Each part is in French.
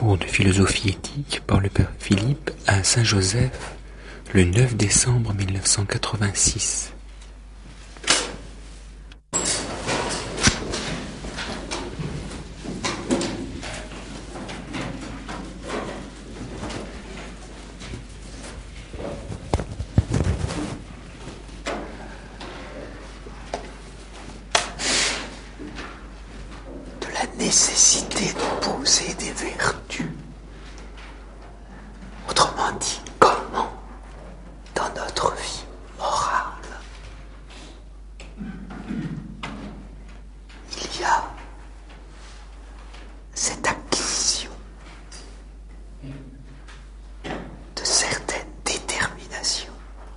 cours de philosophie éthique par le père Philippe à Saint-Joseph le 9 décembre 1986. De la nécessité de poser des vertus. Autrement dit, comment, dans notre vie morale, il y a cette acquisition de certaines déterminations,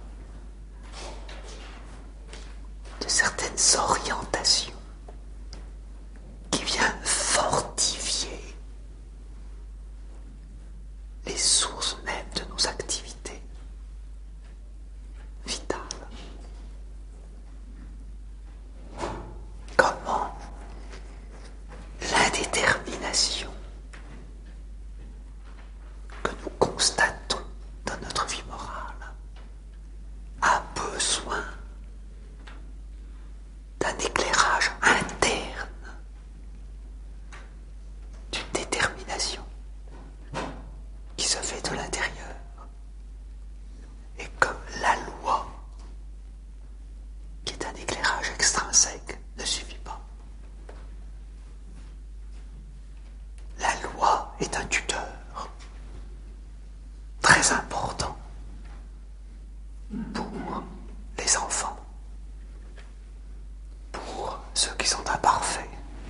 de certaines orientations qui vient fortifier les sources même de nos activités vitales. Comment l'indétermination que nous constatons dans notre vie morale a besoin d'un éclairage interne, d'une détermination qui se fait de l'intérieur, et que la loi, qui est un éclairage extrinsèque, ne suffit pas. La loi est un tuteur très important pour les enfants, pour ceux qui sont imparfaits.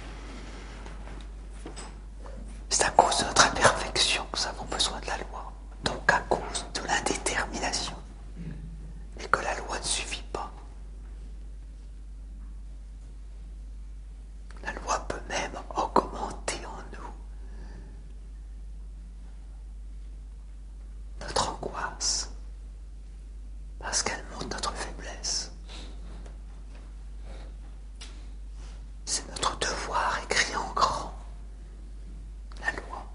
C'est à cause de notre imperfection que nous avons besoin de la loi, donc à cause de l'indétermination, et que la loi ne suffit pas. La loi peut même augmenter en nous notre angoisse, parce qu'elle montre notre faiblesse. C'est notre devoir écrit en grand. La loi.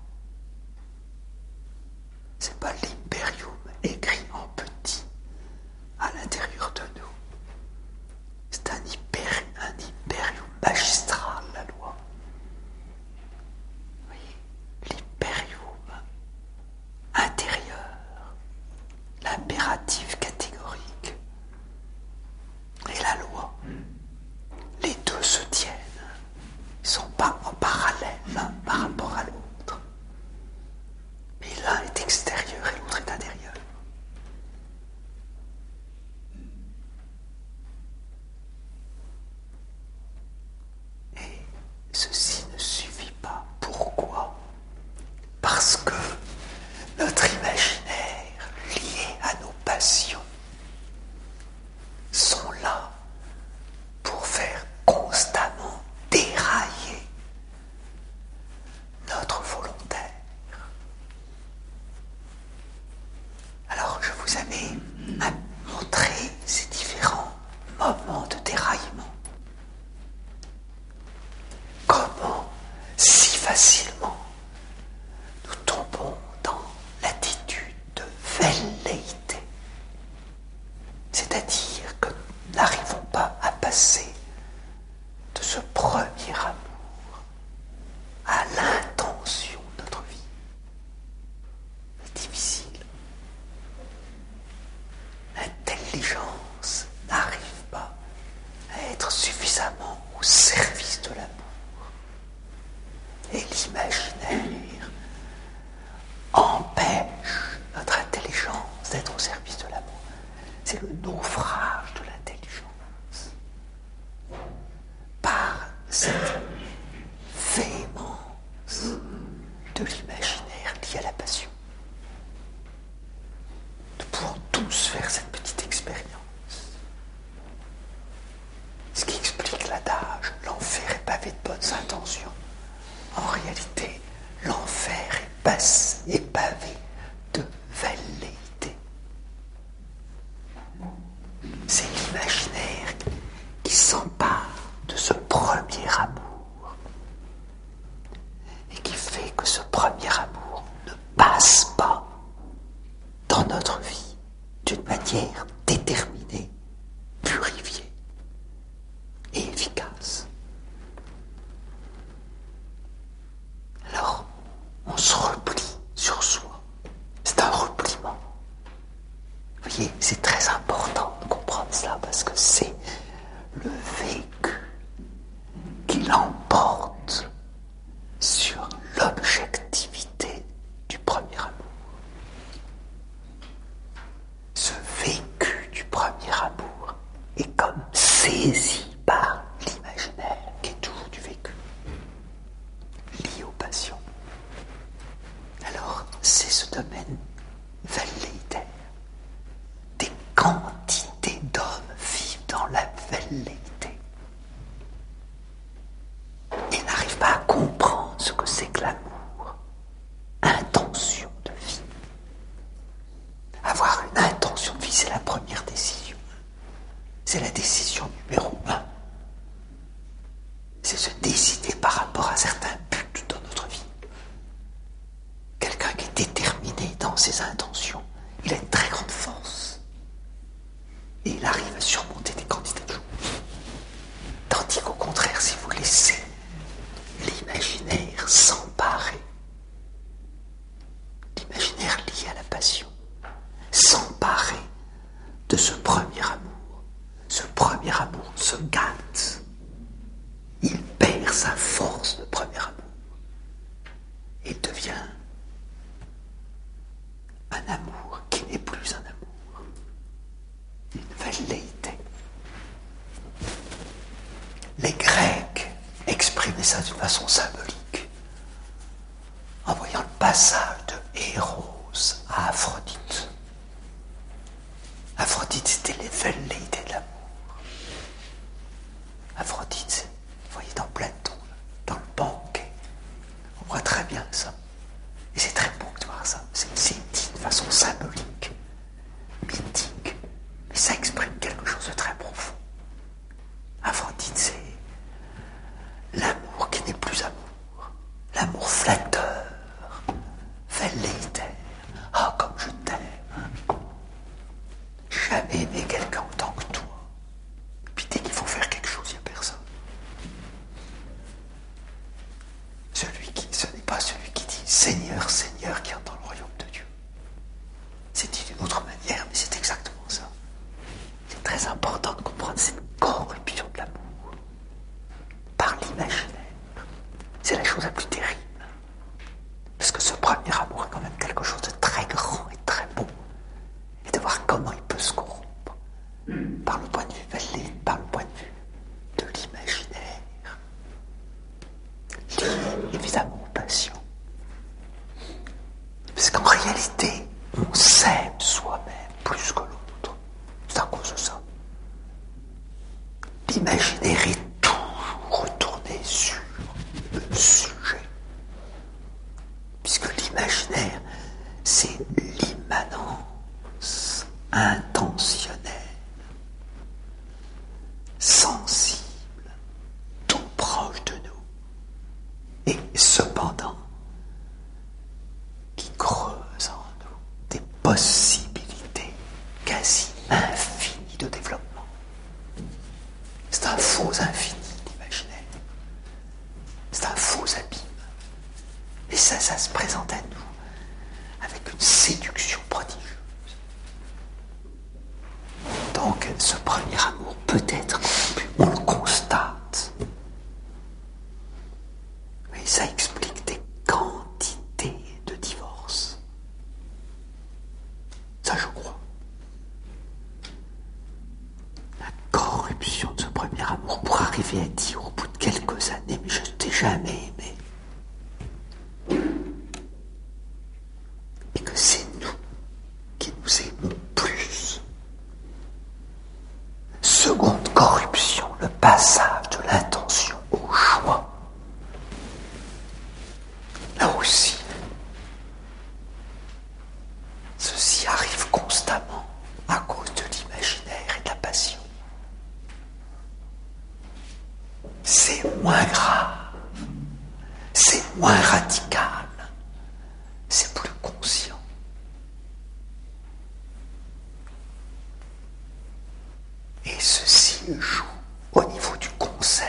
C'est pas l'imperium écrit en petit à l'intérieur de nous. C'est un imperium magistral, la loi. Oui, l'imperium intérieur, l'impératif catégorique et la loi. Les deux se tiennent. Ils ne sont pas en parallèle l'un par rapport à l'autre. Mais l'un est extérieur et l'autre est intérieur. Et ceci ne suffit pas. Pourquoi ? Parce que notre imaginaire lié à nos passions sont là pour faire constamment dérailler notre volontaire. Alors je vous avais montré ces différents moments de déraillement. Comment si facilement nous tombons dans l'attitude de velléité. C'est-à-dire que nous n'arrivons pas à passer de ce premier amour à l'intention de notre vie. C'est difficile. L'intelligence n'arrive pas à être suffisamment au service de l'amour. Et l'imaginaire empêche notre intelligence d'être au service de l'amour. C'est le naufrage de l'intelligence. Par cette véhémence de l'imaginaire lié à la passion. Nous pouvons tous faire cette petite expérience. Ce qui explique l'adage « l'enfer est pavé de bonnes intentions ». En réalité, l'enfer est pavé de velléité. C'est l'imaginaire qui s'empare de ce premier amour et qui fait que ce premier amour d'une manière déterminée, purifiée et efficace. Alors, on se replie sur soi. C'est un repliement. Vous voyez, c'est très important de comprendre cela parce que c'est le vécu qui l'emporte sur l'objectivité du premier amour. Ce vécu du premier amour est comme saisi par l'imaginaire, qui est toujours du vécu, lié aux passions. Alors, c'est ce domaine velléitaire. Des quantités d'hommes vivent dans la velléité et n'arrivent pas à comprendre ce que c'est que l'amour. Intention de vie. Avoir une intention de vie, c'est la première décision. C'est la décision numéro 1. C'est se décider par rapport à certains buts dans notre vie. Quelqu'un qui est déterminé dans ses intentions, il a une très grande force. Et il arrive à surmonter des quantités de choses. Tandis qu'au contraire, si vous laissez l'imaginaire s'emparer, l'imaginaire lié à la passion, s'emparer de ce premier amour se gâte. Il perd sa force de premier amour. Il devient un amour qui n'est plus un amour. Une velléité. Les Grecs exprimaient ça d'une façon symbolique en voyant le passage de Eros à Aphrodite. Aphrodite, c'était les velléités de l'amour. Aphrodite, vous voyez dans Platon, dans le banquet, on voit très bien ça. Et c'est très beau de voir ça. C'est dit de façon symbolique, mythique, mais ça exprime quelque chose de très profond. Aphrodite, c'est l'amour qui n'est plus amour, l'amour flatteur, velléitaire. Ah, comme je t'aime. Jamais aimé quelqu'un autant que toi. Puis dès qu'il faut faire quelque chose, il n'y a personne. Ce n'est pas celui qui dit Seigneur, Seigneur qui entre dans le royaume de Dieu. C'est dit d'une autre manière, mais c'est exactement ça. C'est très important de comprendre cette corruption de l'amour par l'imaginaire. C'est la chose la plus terrible. Parce que ce premier amour est quand même quelque chose de très grand et très beau. Et de voir comment il peut se corrompre par le point de vue velléité, par le point de vue de l'imaginaire, lié évidemment aux passions. Parce qu'en réalité, on s'aime soi-même plus que l'autre. C'est à cause de ça. L'imaginaire est toujours retourné sur le sujet. Puisque l'imaginaire, c'est l'immanence intentionnelle, sensible, tout proche de nous, et cependant qui creuse en nous des possibilités quasi infinies de développement. C'est un faux infini, l'imaginaire. C'est un faux abîme. Et ça se présente à nous avec une séduction prodigieuse. Donc, ce premier amour peut être corrompu. On le constate. Mais ça explique des quantités de divorces. Ça, je crois. La corruption de ce premier amour pour arriver à dire au bout de quelques années, mais je t'ai jamais aimé. Et que c'est nous qui nous aimons plus. Seconde corruption, le passage de l'intention au choix. Là aussi, ceci arrive constamment à cause de l'imaginaire et de la passion. C'est moins grave, c'est moins radical, c'est plus conscient. Et ceci joue au niveau du conseil.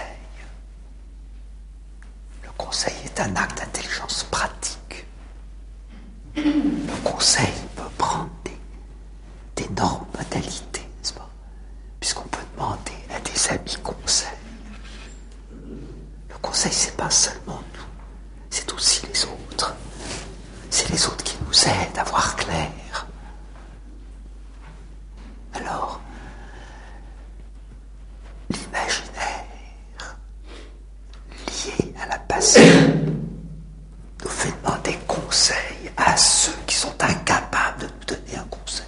Le conseil est un acte d'intelligence pratique. Le conseil peut prendre d'énormes modalités, n'est-ce pas? Puisqu'on peut demander à des amis conseils. Le conseil, c'est pas seulement nous, c'est aussi les autres. C'est les autres qui nous aident à voir clair. Alors, l'imaginaire lié à la passion nous fait demander conseil à ceux qui sont incapables de nous donner un conseil.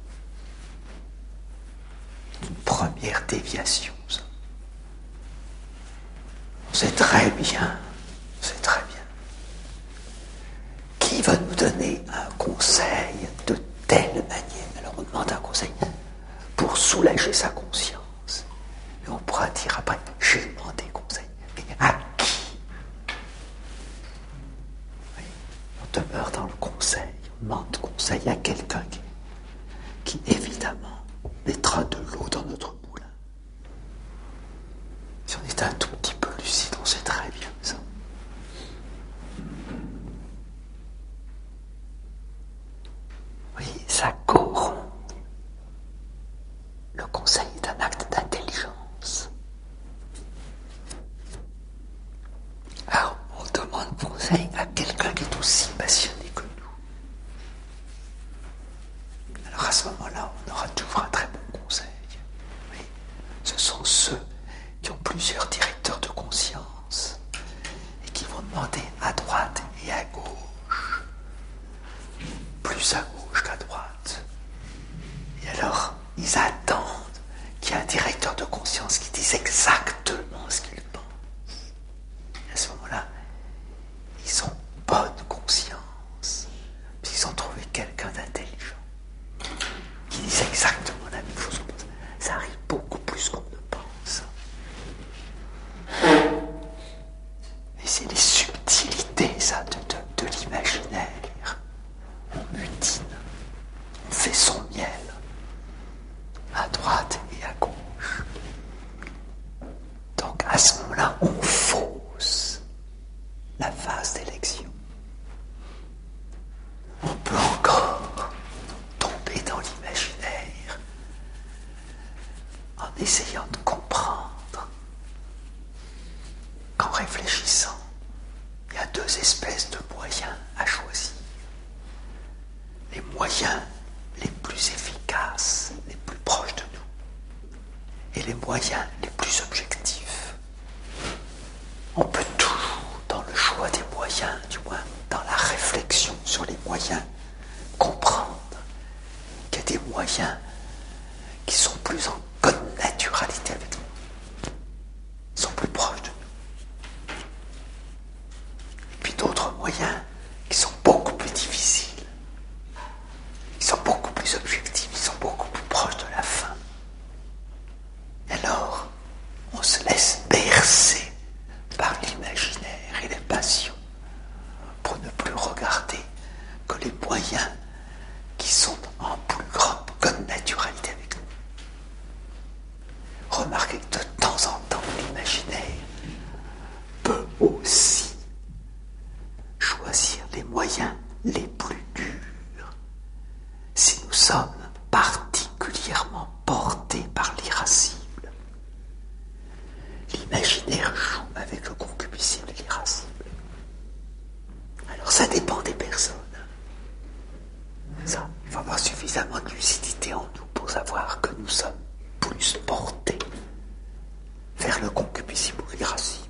Une première déviation, ça. On sait très bien, qui va nous donner un conseil de telle manière. Alors on demande un conseil pour soulager sa conscience. Et on pourra dire après, j'ai demandé conseil. Mais à qui? Oui, on demeure dans le conseil. On demande conseil à quelqu'un qui évidemment mettra de l'eau dans notre moulin. Si on est un tout petit peu lucide, on sait très bien ça. Oui, ça corrompt. Le conseil est un acte d'intelligence. Alors, on demande conseil à quelqu'un qui est aussi passionné que nous. Alors à ce moment-là, on aura toujours un très bon conseil. Oui, ce sont ceux qui ont plusieurs directeurs de conscience et qui vont demander à droite et à gauche, plus à gauche qu'à droite. Et alors, ils attendent qu'il y ait un directeur de conscience qui dise exactement ce qu'il pense. Et à ce moment-là, ils ont bonne conscience, puisqu'ils ont trouvé quelqu'un d'intelligent qui dise exactement la même chose. Ça arrive beaucoup plus qu'on ne pense. Et c'est les subtilités, ça, de l'imaginaire. On butine, on fait son miel, à droite et à gauche. Donc à ce moment-là, on fausse la phase d'élection. On peut encore tomber dans l'imaginaire en essayant de comprendre qu'en réfléchissant, il y a deux espèces de moyens à choisir. Les moyens les plus efficaces, les plus proches de nous, et les moyens les plus objectifs. On peut toujours, dans le choix des moyens, du moins dans la réflexion sur les moyens, comprendre qu'il y a des moyens qui sont plus en connaturalité avec nous, sont plus proches de nous. Et puis d'autres moyens qui sont beaucoup plus difficiles. Ils sont beaucoup plus objectifs, ils sont beaucoup plus proches de la fin. Et alors, on se laisse bercer par l'imaginaire et les passions pour ne plus regarder que les moyens qui sont en plus grande connaturalité avec nous. Remarquez que de temps en temps, l'imaginaire peut aussi choisir les moyens les plus durs si nous sommes particulièrement portés par l'irascible. L'imaginaire joue avec le concupiscible et l'irascible. Alors ça dépend des personnes. Ça, il faut avoir suffisamment de lucidité en nous pour savoir que nous sommes plus portés vers le concupiscible ou l'irascible.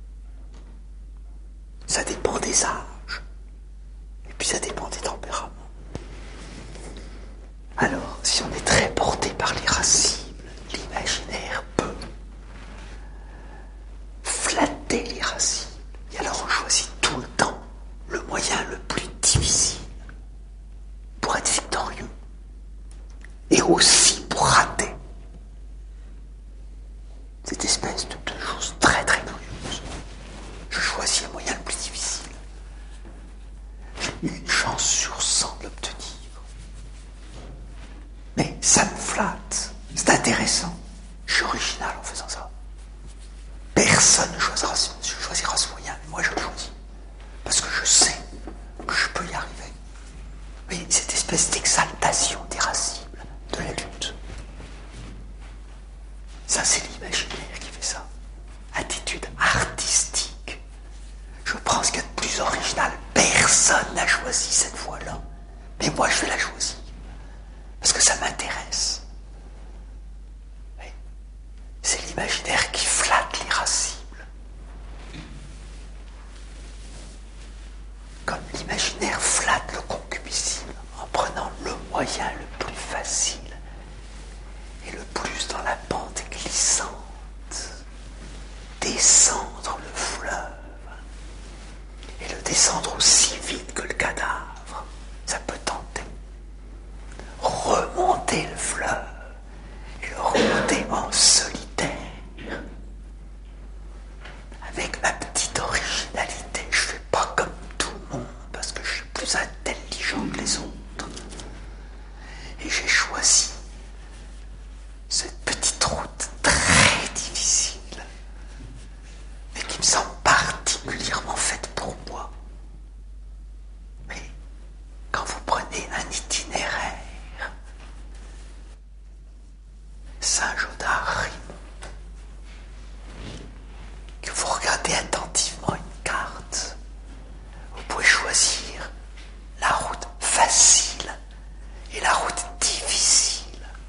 Ça dépend des âges. Et puis ça dépend des tempéraments. Alors, si on est très porté par l'irascible, l'imaginaire peut flatter l'irascible. Et alors on choisit tout le temps le moyen le plus difficile pour être victorieux. Et aussi pour rater. Cette espèce de chose très très curieuse. Je choisis le moyen le plus difficile. J'ai une chance sur 100 de l'obtenir. Mais ça me flatte, c'est intéressant. Je suis original en faisant ça. Personne ne choisira ce moyen, mais moi je le choisis. Parce que je sais que je peux y arriver. Oui, cette espèce d'exaltation irascible de la lutte. Ça, c'est l'imaginaire qui fait ça. Attitude artistique. Je prends ce qu'il y a de plus original. Personne n'a choisi cette voie-là. Mais moi, je vais la choisir. Parce que ça m'intéresse. Oui. C'est l'imaginaire qui flatte l'irascible. Comme l'imaginaire flatte le concupiscible en prenant le moyen le plus facile et le plus dans la pente glissante. Descendre le fleuve et le descendre aussi vite que le cadavre, ça peut tenter. Remonter le fleuve et le remonter en solitaire. Avec ma petite originalité, je fais pas comme tout le monde parce que je suis plus intelligent que les autres. Et j'ai choisi cette petite route très difficile, mais qui me semble particulièrement faite pour moi. Mais quand vous prenez un itinéraire, Saint-Gaudard-Rimont, que vous regardez attentivement une carte, vous pouvez choisir la route facile et la route difficile.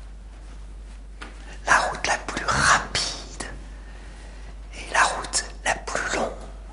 La route la plus rapide et la route la plus longue.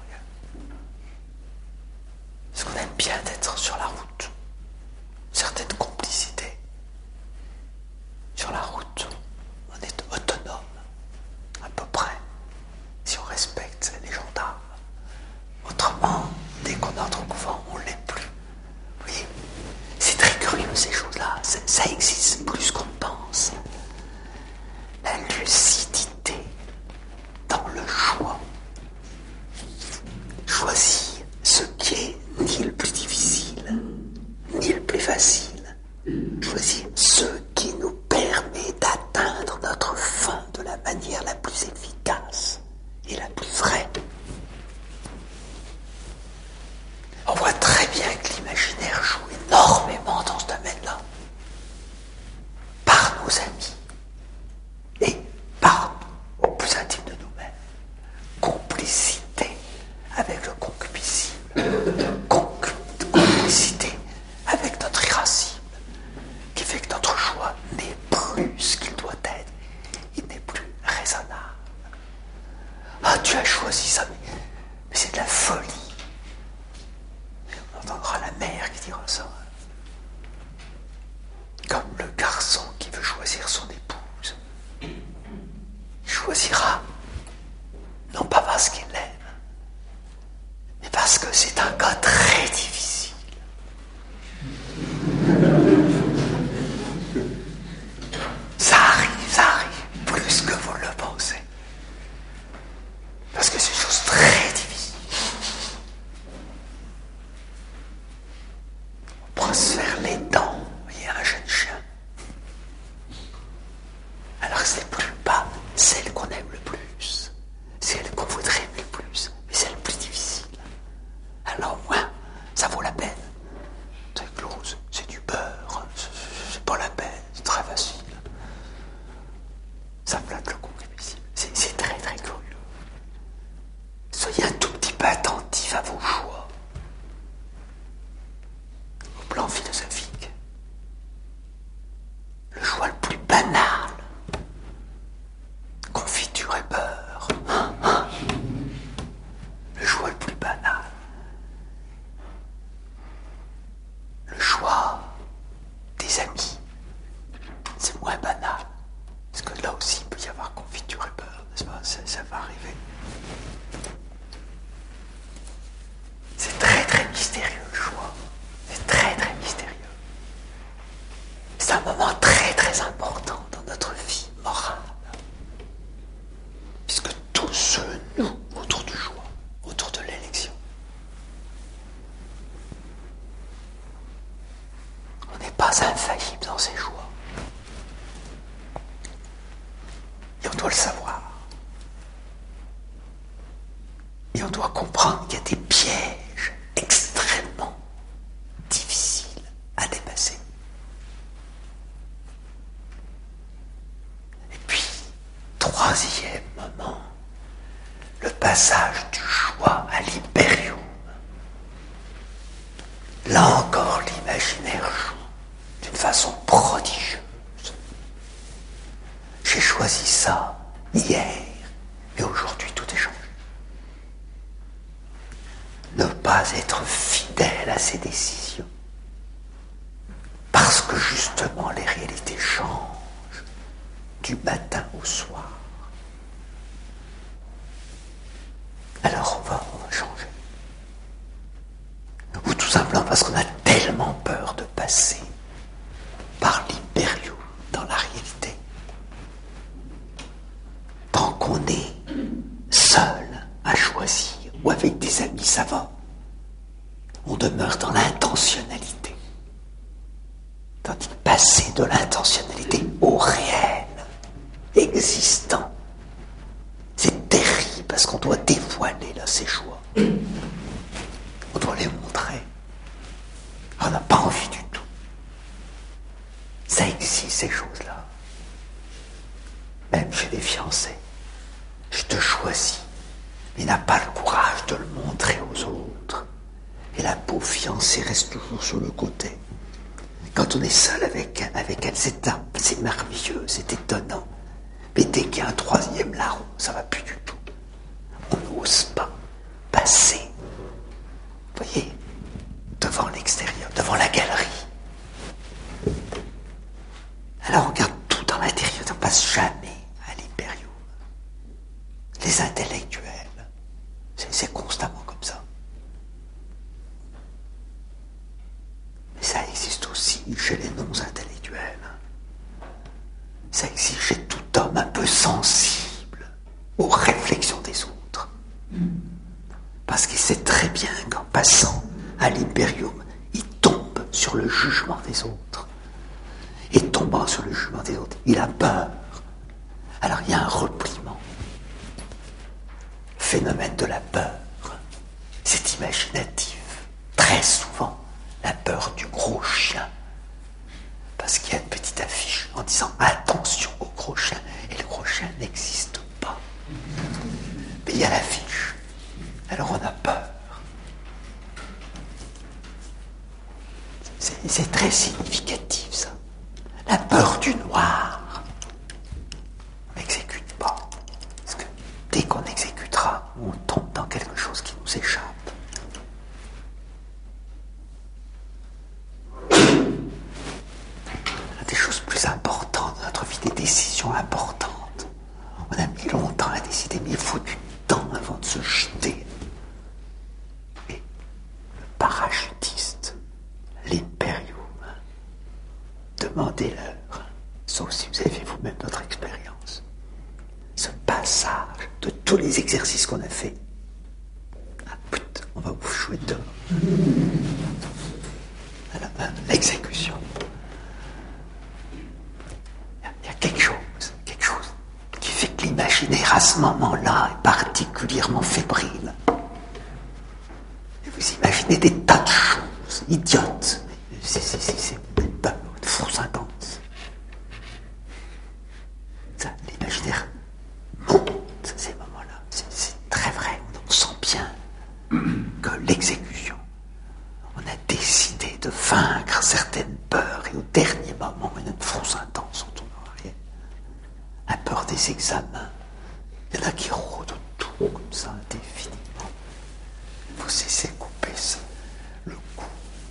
Parce qu'on aime bien d'être sur la route. Certaines complicités. Sur la route, on est autonome, à peu près, si on respecte les gendarmes. Autrement, dès qu'on entre au couvent, on ne l'est plus. Vous voyez, c'est très curieux ces choses-là. Ça existe plus qu'on pense. La lucidité dans le choix. Choisir ce qui est ni le plus difficile, ni le plus facile. Choisir ce qui nous permet d'atteindre notre fin de la manière la plus efficace et la plus vraie. On voit très bien que l'imaginaire joue énormément dans ce domaine-là. Par nos amis et par au plus intime de nous-mêmes. Complicité avec le concupiscible. Complicité avec notre irascible, qui fait que notre choix n'est plus ce qu'il doit être. Il n'est plus raisonnable. Ah, tu as choisi ça, mais c'est de la folie. Et on entendra la mère qui dira ça. Comme le garçon qui veut choisir son on doit le savoir. Et on doit comprendre qu'il y a des pièges extrêmement difficiles à dépasser. Et puis, troisième moment, le passage du joie à l'hyperium. Là encore, l'imaginaire joue d'une façon prodigieuse. J'ai choisi ça hier, et aujourd'hui tout est changé. Ne pas être fidèle à ses décisions, parce que justement les réalités changent du matin au soir. Alors on va changer. Ou tout simplement parce qu'on a tellement peur de passer par l'hyperium dans la réalité. Tant qu'on est seul à choisir ou avec des amis, ça va. On demeure dans l'intentionnalité. Tandis que passer de l'intentionnalité au réel, existant, c'est terrible parce qu'on doit dévoiler là ses choix. On doit les montrer. On n'a pas envie du tout. Ça existe, ces choses-là. Même chez les fiancés. Je te choisis, mais n'a pas le courage de le montrer aux autres. Et la pauvre fiancée reste toujours sur le côté. Quand on est seul avec elle, c'est merveilleux, c'est étonnant. Mais dès qu'il y a un troisième larron, ça va plus du tout. On n'ose pas passer, vous voyez, devant l'extérieur, devant la galerie. Alors on regarde tout dans l'intérieur, on ne passe jamais à l'hyperium. Les intellectuels, c'est constamment comme ça. Mais ça existe aussi chez les non-intellectuels. Ça existe chez tout homme un peu sensible aux réflexions des autres. Parce qu'il sait très bien qu'en passant à l'hyperium, il tombe sur le jugement des autres. Et tombant sur le jugement des autres, il a peur. Alors il y a un repliement. Phénomène de la peur. C'est imaginatif. Très souvent, la peur du gros chien. Parce qu'il y a une petite affiche en disant attention au gros chien. Et le gros chien n'existe pas. Mais il y a l'affiche. Alors on a peur. C'est très significatif ça. La peur du noir. On n'exécute pas. Parce que dès qu'on exécutera, on tombe dans quelque chose qui nous échappe. On a des choses plus importantes dans notre vie, des décisions importantes. On a mis longtemps à décider, mais il faut du temps avant de se jeter. Et le parachutiste, l'hyperium, demandez-leur, sauf si vous avez fait vous-même notre expérience, ce passage de tous les exercices qu'on a fait. Ah putain, on va vous jouer dehors. Alors, l'exécution. Il y a quelque chose qui fait que l'imaginaire à ce moment-là est particulièrement fébrile. Et vous imaginez des tas de choses idiotes. C'est une fausse intense. Ça, l'imaginaire monte ces moments-là. C'est très vrai. On sent bien que l'exécution, on a décidé de vaincre certaines peurs et au dernier moment, il y a une fausse intense, on tourne en arrière. La peur des examens. Il y en a qui rôdent autour comme ça indéfiniment. Il faut cesser de couper ça, le coup.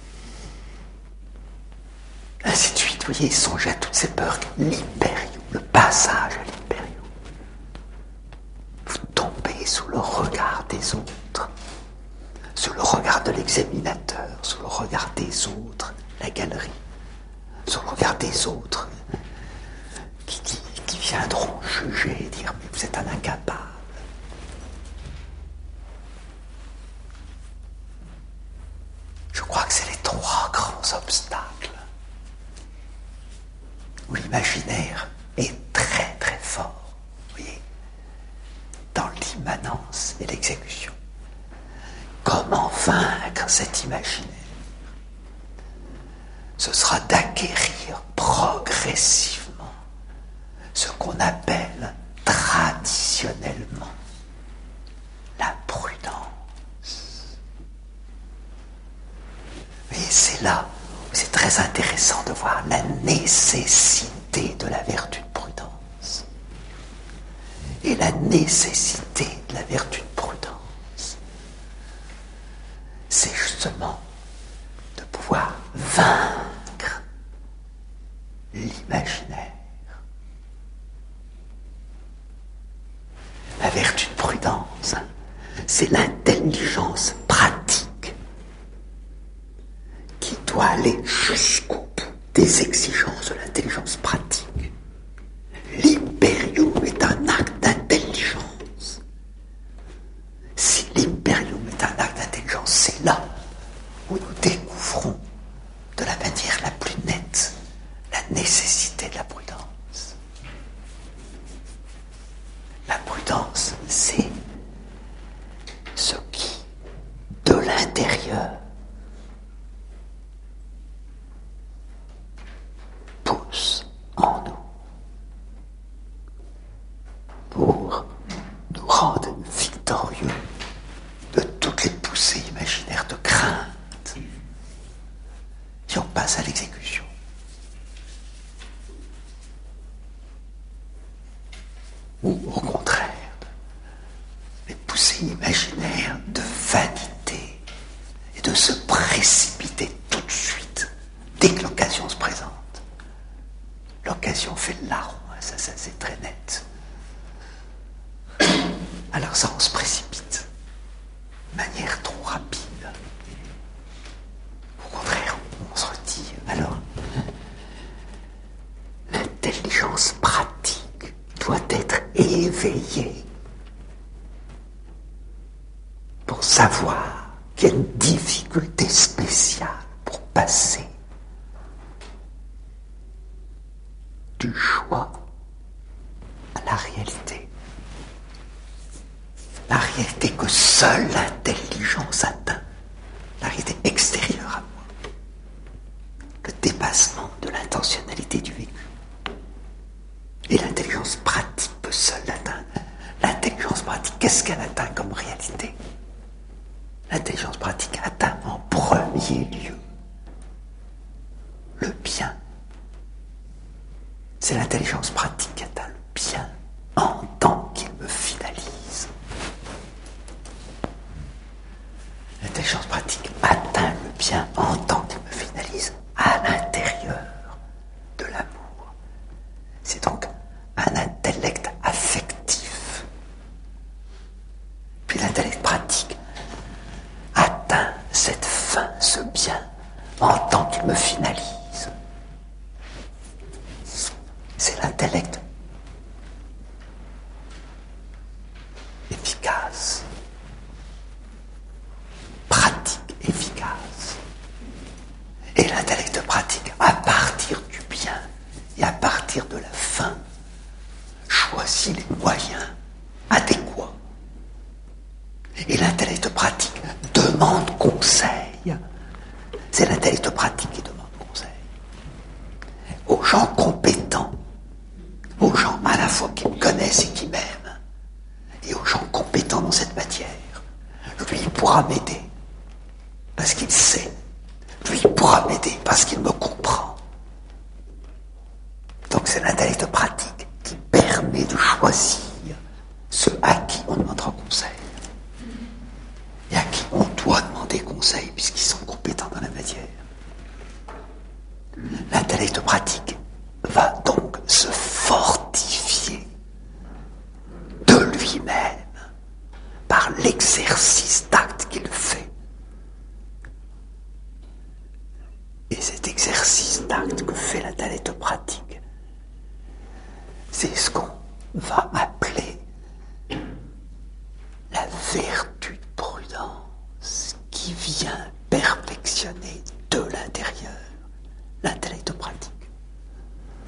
Ainsi de suite, vous voyez, songez à toutes ces peurs. L'hyperium, le passage à l'hyperium. Vous tombez sous le regard des autres, sous le regard de l'examinateur, sous le regard des autres, la galerie, sous le regard des autres qui viendront juger et dire mais vous êtes un incapable. Je crois que c'est les trois grands obstacles où l'imaginaire est très très fort. Oui. l'immanence et l'exécution. Comment vaincre cet imaginaire? Ce sera d'acquérir progressivement ce qu'on appelle traditionnellement la prudence. Et c'est là où c'est très intéressant de voir la nécessité de la vertu de prudence. Et la nécessité de la vertu de prudence, c'est justement de pouvoir vaincre l'imaginaire. La vertu de prudence, c'est l'intelligence pratique qui doit aller jusqu'au bout des exigences de l'intelligence pratique. L'imperium est un acte d'intelligence. Si l'imperium est un acte d'intelligence, c'est là où nous découvrons de la manière la plus nette la nécessité de la prudence. La prudence, c'est ce qui, de l'intérieur, pousse en nous pour nous rendre victorieux de toutes les poussées imaginaires de crainte. Et on passe à l'exécution. Ou au contraire, les poussées imaginaires de vanité et de se précipiter tout de suite dès que l'occasion se présente. L'occasion fait le larron, ça c'est très net. Alors ça, on se précipite de manière trop rapide. Au contraire, on se retire. Alors, l'intelligence pratique doit être éveillée pour savoir qu'il y a une difficulté spéciale pour passer du choix à la réalité. La réalité que seule l'intelligence atteint, la réalité extérieure à moi, le dépassement de l'intentionnalité du vécu. Et l'intelligence pratique peut seule l'atteindre. L'intelligence pratique, qu'est-ce qu'elle atteint comme réalité? L'intelligence pratique atteint en premier lieu le bien. C'est l'intelligence pratique qui atteint le bien en tant qu'il me finalise. L'intelligence pratique atteint le bien en tant qu'il me finalise à l'intérieur de l'amour. C'est donc un intellect affectif. Puis l'intellect pratique atteint cette fin, ce bien, en tant qu'il me finalise. C'est l'intellect efficace, pratique efficace. Et l'intellect pratique, à partir du bien et à partir de la fin, choisit les moyens adéquats. Et l'intellect pratique demande conseil. C'est l'intellect pratique qui demande conseil. Aux gens compétents, aux gens à la fois qui me connaissent et qui m'aiment, et aux gens compétents dans cette matière. Lui, il pourra m'aider, parce qu'il sait. Lui, il pourra m'aider, parce qu'il me comprend. Donc c'est l'intellect pratique qui permet de choisir ceux à qui on demandera conseil, et à qui on doit demander conseil, puisqu'ils sont compétents dans la matière. L'intellect pratique va donc se fortifier de lui-même par l'exercice d'acte qu'il fait. Et cet exercice d'acte que fait l'intellect pratique, c'est ce qu'on va appeler la vertu de prudence qui vient perfectionner de l'intérieur l'intellect pratique.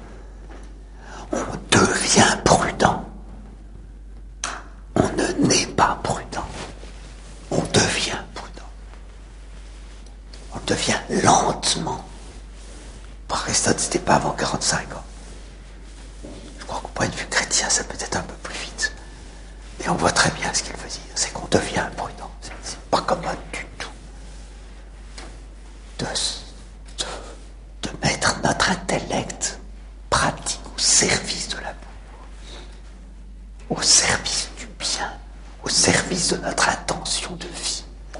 On devient prudent. On ne naît méthode, c'était pas avant 45 ans. Je crois qu'au point de vue chrétien, ça peut être un peu plus vite. Mais on voit très bien ce qu'il veut dire. C'est qu'on devient prudent. C'est pas commode du tout de mettre notre intellect pratique au service de l'amour, au service du bien, au service de notre intention de vie.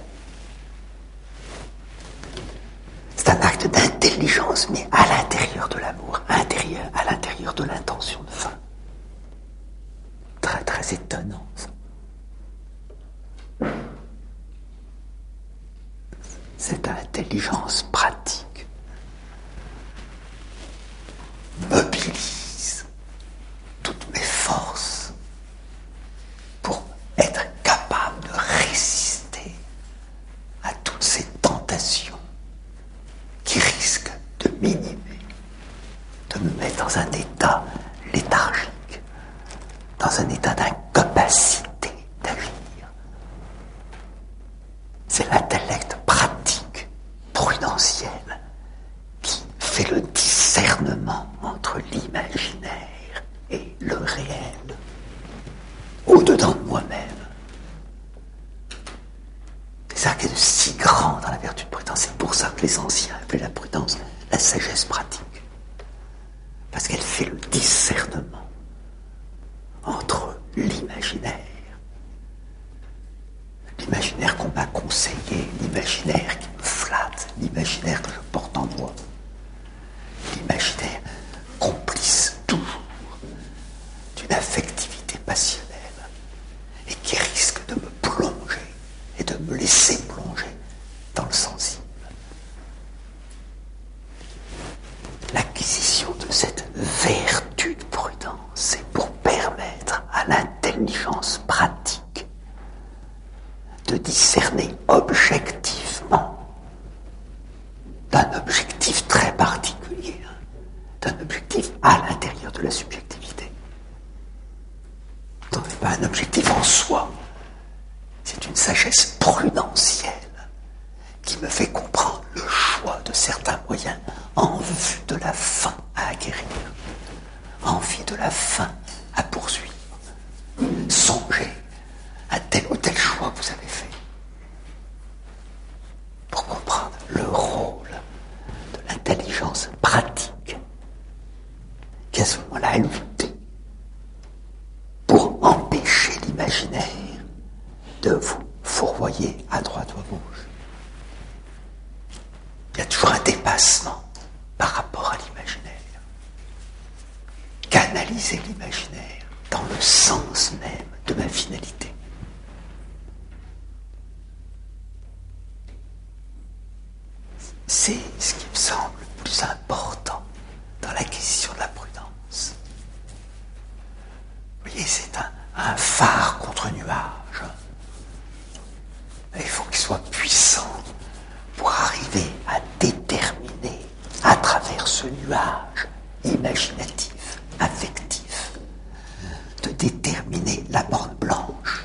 C'est un acte d'intelligence, mais à l'intérieur de l'amour, à l'intérieur de l'intention de fin. Très très étonnant ça. Cette intelligence pratique mobilise toutes mes forces pour être capable de résister à toutes ces tentations qui risquent de m'inhiber, de me mettre dans un état léthargique, dans un état d'incapacité d'agir. C'est l'intellect pratique, prudentiel, qui fait le discernement entre l'imaginaire et le réel, au-dedans de moi-même. C'est ça qui est de si grand dans la vertu de prudence. C'est pour ça que les anciens appelaient la prudence la sagesse pratique. Parce qu'elle fait le discernement entre l'imaginaire qu'on m'a conseillé, l'imaginaire qui me flatte, l'imaginaire que je porte en moi, l'imaginaire complice toujours d'une affectivité passionnelle et qui risque de me plonger et de me laisser plonger dans le sensible. L'acquisition de cette vertu de prudence, c'est pour permettre à l'intelligence pratique de discerner objectivement d'un objectif très particulier, d'un objectif à l'intérieur de la subjectivité. Ce n'est pas un objectif en soi, c'est une sagesse prudentielle qui me fait comprendre le choix de certains moyens en vue de la fin à acquérir, en vue de la fin à poursuivre. Songez à tel ou tel choix que vous avez fait pour comprendre le rôle de l'intelligence pratique qui à ce moment-là a lutté pour empêcher l'imaginaire de vous fourvoyer à droite ou à gauche. Il y a toujours un dépassement par rapport à l'imaginaire. Canaliser l'imaginaire dans le sens même de ma finalité. C'est ce qui me semble le plus important dans l'acquisition de la prudence. Vous voyez, c'est un phare contre nuage. Il faut qu'il soit puissant pour arriver à déterminer à travers ce nuage imaginatif, affectif, de déterminer la bande blanche.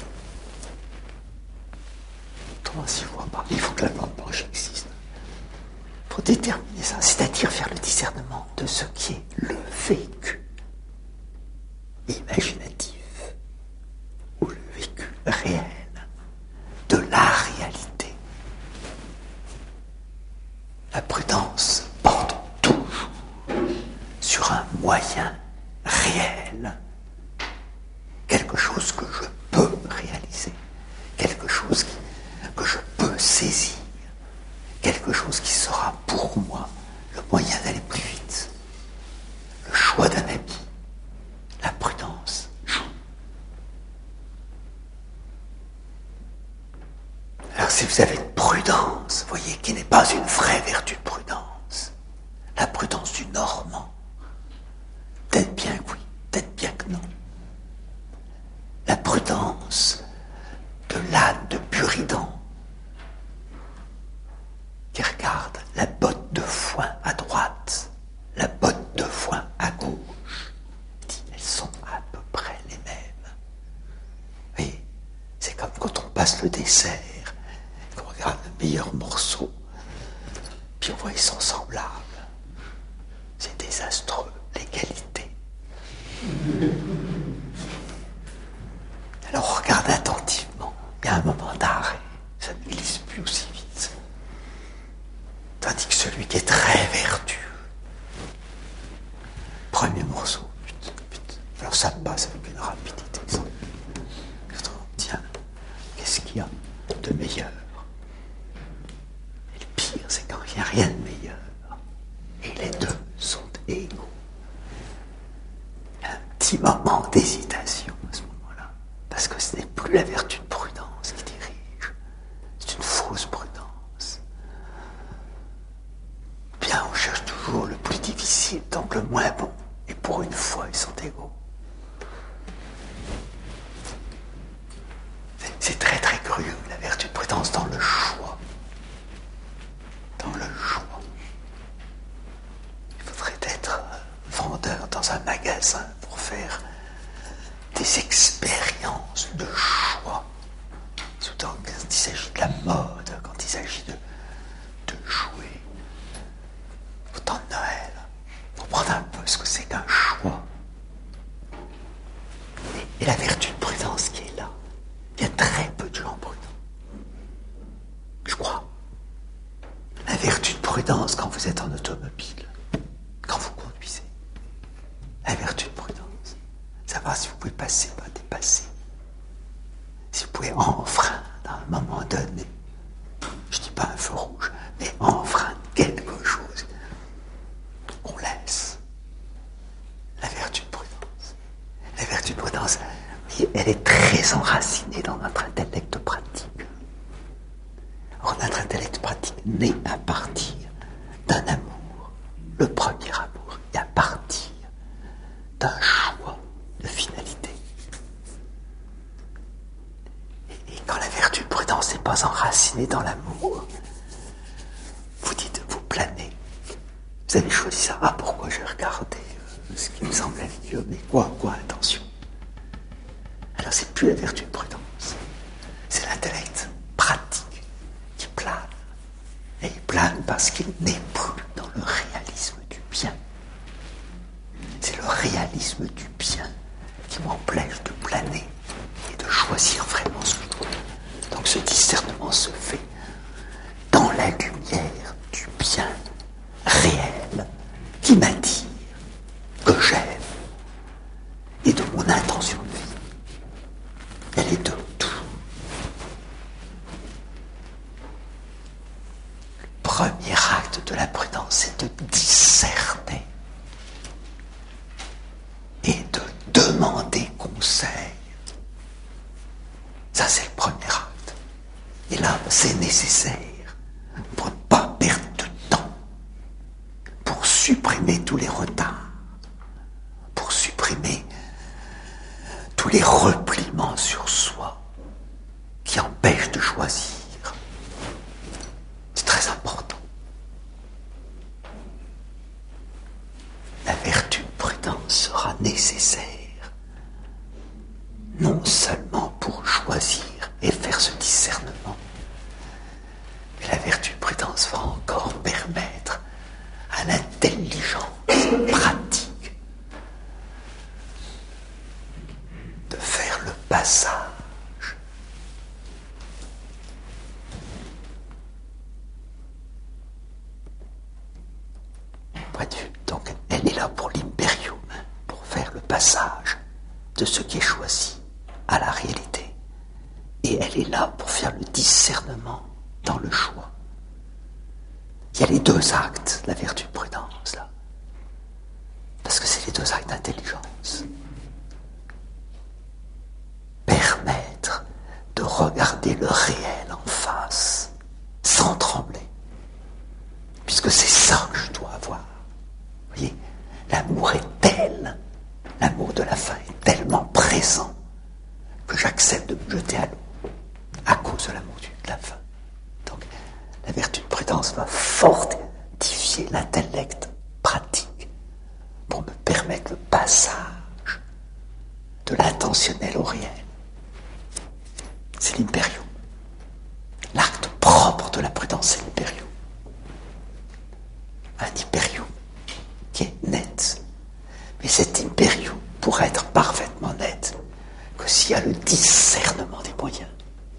Autrement, s'il ne voit pas, il faut que la bande blanche existe. Pour déterminer ça, c'est-à-dire faire le discernement de ce qui est le vécu imaginatif ou le vécu réel de la réalité. La prudence porte toujours sur un moyen réel, quelque chose que je peux réaliser, quelque chose que je peux saisir, quelque chose qui sera pour moi le moyen d'aller plus vite. Le choix d'un ami, la prudence joue. Alors si vous avez une prudence, vous voyez, qui n'est pas une vraie vertu de prudence, la prudence du Normand, peut-être bien que oui, peut-être bien que non. La prudence de l'âne de Buridan, qui regarde la botte de foin à droite, la botte de foin à gauche, dit elles sont à peu près les mêmes. Oui, c'est comme quand on passe le dessert, qu'on regarde le meilleur morceau, puis on voit ils sont semblables. désastreux, l'égalité. Alors on regarde attentivement, il y a un moment d'arrêt, ça ne glisse plus aussi vite. Tandis que celui qui est très vertueux, premier morceau, alors ça passe avec une rapidité. Tiens, qu'est-ce qu'il y a de meilleur? Et le pire, c'est quand il n'y a rien de meilleur. Et les deux sont égaux. Il y a un petit moment d'hésitation à ce moment-là. Parce que ce n'est plus la vertu de prudence qui dirige. C'est une fausse prudence. Bien, on cherche toujours le plus difficile, donc le moins bon. Et pour une fois, ils sont égaux. C'est très très curieux, la vertu de prudence dans le choix. Dans le choix. Il faudrait être vendeur dans un magasin pour faire des expériences de choix. Surtout quand il s'agit de la mode, quand il s'agit de jouer. Au temps de Noël, pour prendre un peu ce que c'est qu'un choix. Et la vertu de prudence qui est là. Il y a très peu de gens prudents. Je crois. La vertu de prudence quand vous êtes en automobile, quand vous conduisez. La vertu de prudence. Savoir si vous pouvez passer, pas dépasser. Si vous pouvez enfreindre à un moment donné. Je ne dis pas un feu rouge, mais enfreindre quelque chose qu'on laisse. La vertu de prudence. La vertu de prudence. Elle est très enracinée dans notre intellect pratique. Or, notre intellect pratique naît à partir d'un amour, le premier amour, et à partir d'un choix de finalité. Et quand la vertu de prudence n'est pas enracinée dans l'amour, vous dites, vous planez. Vous avez choisi ça. Ah, pourquoi j'ai regardé ce qui me semblait vieux, mais quoi, attention. Alors c'est plus la vertu de prudence, c'est l'intellect pratique qui plane. Et il plane parce qu'il n'est plus dans le réalisme du bien. C'est le réalisme du bien qui m'empêche de planer et de choisir vraiment ce que je dois. Donc ce discernement se fait dans la lumière du bien réel qui m'attire, que j'aime, et de mon intention de vie. Elle est de tout. Le premier acte de la prudence, c'est de discerner et de demander conseil. Ça, c'est le premier acte. Et là, c'est nécessaire pour ne pas perdre de temps, pour supprimer tous les retards, pour supprimer tous les repliements sur soi qui empêchent de choisir. C'est très important. La vertu de prudence sera nécessaire, non seulement pour choisir et faire ce discernement, mais la vertu de prudence va encore permettre à l'intelligence pratique de faire le passage. Donc elle est là pour l'imperium, pour faire le passage de ce qui est choisi à la réalité. Et elle est là pour faire le discernement dans le choix. Il y a les deux actes, la vertu de prudence, là. Parce que c'est les deux actes d'intelligence. Permettre de regarder le réel en face, sans trembler. Puisque c'est ça que je dois avoir. Vous voyez, l'amour est tel, l'amour de la fin est tellement présent que j'accepte de me jeter à l'eau à cause de l'amour de la fin. Donc, la vertu de prudence va fortifier l'intellect pratique pour me permettre le passage de l'intentionnel au réel. C'est l'imperium. L'acte propre de la prudence, c'est l'imperium. Un imperium qui est net. Mais cet impérium pourra être parfaitement net que s'il y a le discernement des moyens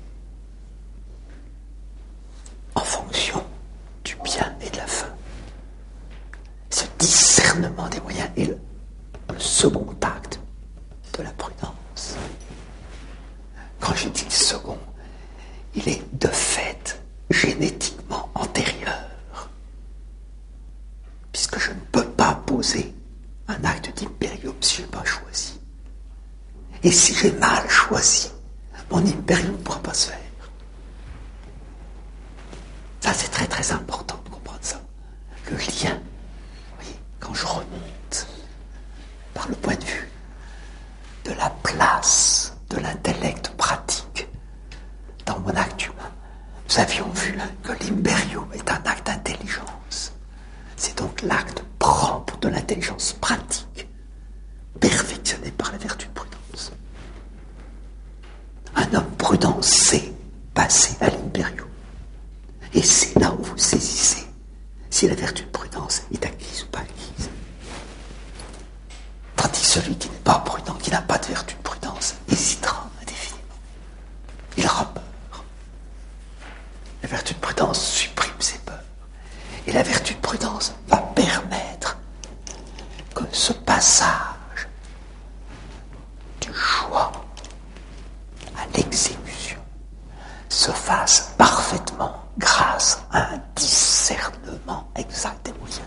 en fonction du bien et de la fin. Ce discernement des moyens est le second acte de la prudence. Quand je dis le second, il est de fait génétiquement antérieur, puisque je ne peux pas poser un acte d'impérium si je n'ai pas choisi. Et si j'ai mal choisi, mon impérium ne pourra pas se faire. Ça, c'est très très important de comprendre ça. Le lien, vous voyez, quand je remonte par le point de vue de la place de l'intellect pratique dans mon acte humain, nous avions vu que l'impérium est un acte d'intelligence. C'est donc l'acte propre de l'intelligence pratique, perfectionné par la vertu de prudence. Un homme prudent sait passer à l'impérium. Et c'est là où vous saisissez si la vertu de prudence est acquise ou pas acquise. Tandis que celui qui n'est pas prudent, qui n'a pas de vertu de prudence, hésitera indéfiniment. Il aura peur. La vertu de prudence supprime ses peurs. Et la vertu de prudence va permettre que ce passage du choix à l'exécution se fasse parfaitement grâce à un discernement exact des moyens.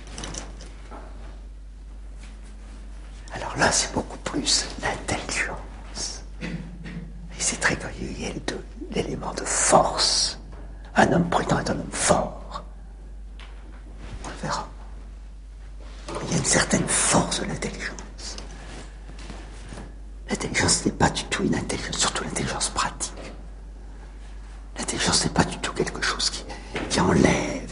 Alors là, c'est beaucoup plus l'intelligence. Et c'est très curieux, il y a l'élément de force. Un homme prudent est un homme fort. On le verra. Il y a une certaine force de l'intelligence. L'intelligence n'est pas du tout une intelligence, surtout l'intelligence pratique. L'intelligence n'est pas du tout quelque chose qui enlève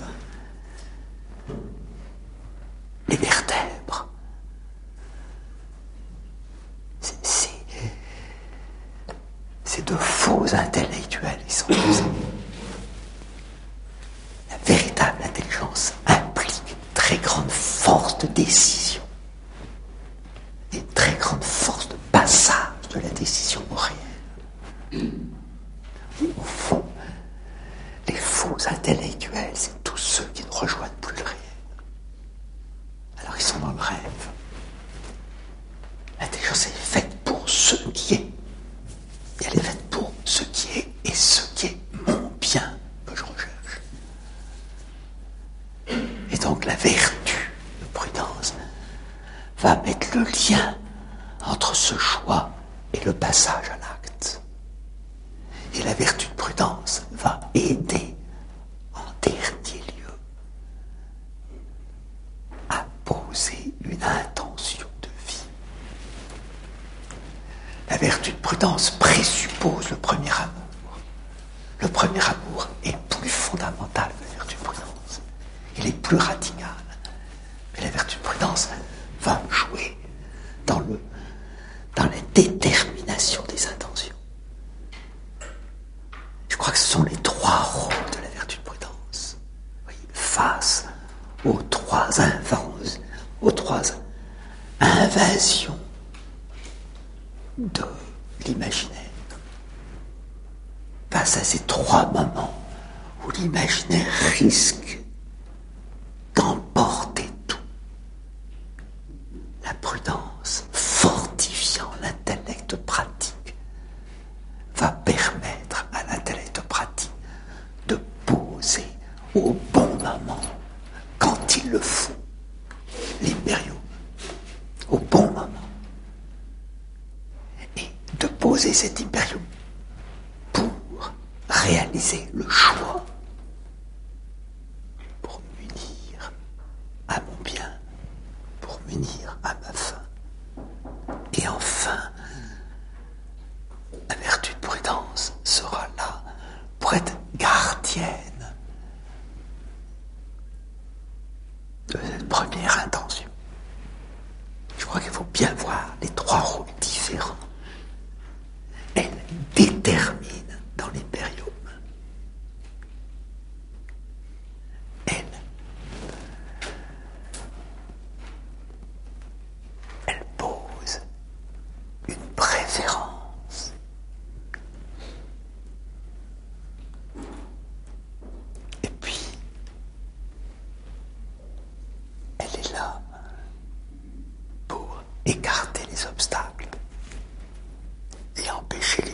les vertèbres. C'est de faux intellectuels qui sont comme ça. La véritable intelligence implique une très grande force de décision, une très grande force de passage de la décision au réel. Au fond, les faux intellectuels, c'est tous ceux qui ne rejoignent plus le réel. Alors ils sont dans le rêve. L'intelligence est faite pour ce qui est. Et elle est faite pour ce qui est et ce qui est mon bien que je recherche. Et donc la vertu de prudence va mettre le lien entre ce choix et le passage à l'acte. Et la vertu de prudence va aider en dernier lieu à poser une intention de vie. La vertu de prudence présuppose le premier amour. Le premier amour est plus fondamental que la vertu de prudence. Il est plus radical. Mais la vertu de prudence va jouer dans la détermination des intentions. Je crois que ce sont les trois rôles de la vertu de prudence. Oui, face aux trois invasions de l'imaginaire. Face à ces trois moments où l'imaginaire risque d'emporter tout. La prudence, fortifiant l'intellect pratique, va permettre à l'intellect pratique de poser au bon moment, quand il le faut, l'impérium, au bon moment. Et de poser cet impérium pour réaliser le choix, pour m'unir à mon bien, pour m'unir à ma fin. Et enfin, la vertu de prudence sera là pour être gardienne de cette première intention. Je crois qu'il faut bien voir les trois rôles différents. Elle détermine dans l'impérium. Elle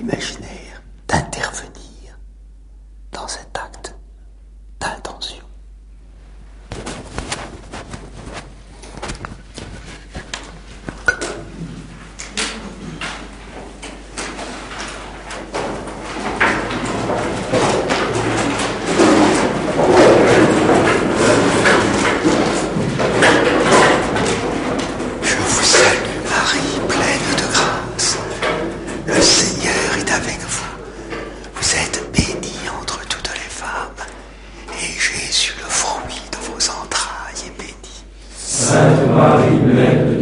l'imaginaire d'intervenir dans cet acte d'intention. Je vous salue Marie, pleine de grâce. Le Seigneur est avec vous. Vous êtes bénie entre toutes les femmes, et Jésus, le fruit de vos entrailles, est béni. Sainte Marie, pleine de